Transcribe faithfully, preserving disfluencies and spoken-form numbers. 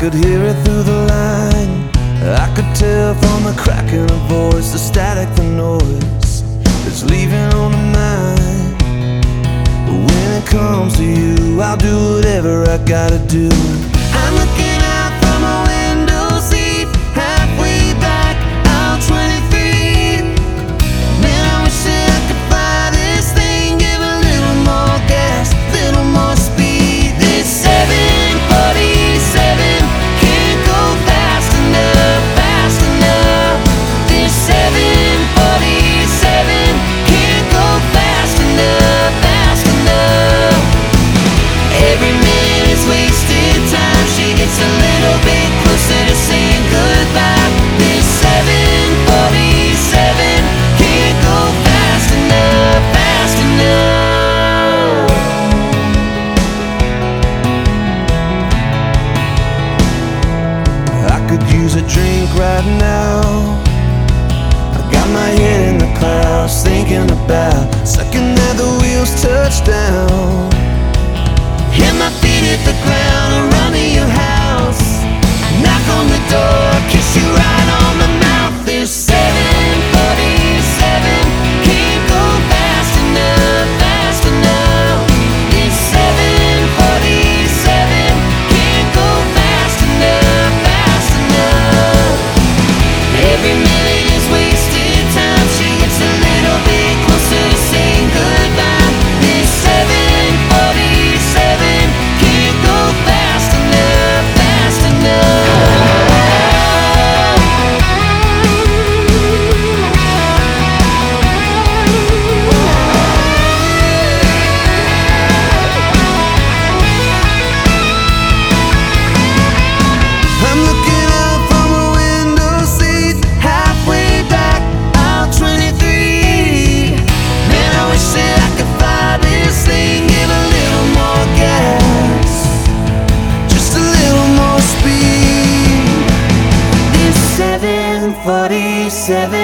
could hear it through the line. I could tell from the crack in her voice, the static, the noise that's leaving on the mind. But when it comes to you, I'll do whatever I gotta do. I'm looking out from a window seat, halfway back, out twenty-three. Man, I wish that I could fly this thing, give a little more gas, little more speed. This seven forty-seven can't go fast enough, fast enough. This seven forty-seven can't go fast enough, fast enough. Every minute is wasted time. She gets a little bit closer to saying goodbye. This seven forty-seven can't go fast enough, fast enough. I could use a drink right now. I got my head in the clouds, thinking about second that the wheels touch down. Hit my feet hit the ground and run to your house. Knock on the door, kiss you right on the mouth. This seven forty-seven can't go fast enough, fast enough. This seven forty-seven can't go fast enough, fast enough. Every minute is wasted time. She gets a little bit closer to saying goodbye. This seven forty-seven can't go fast enough, fast enough. I'm looking out from a window seat, halfway back, out twenty-three. Man, I wish that I could fly this thing, give a little more gas, just a little more speed. This seven forty-seven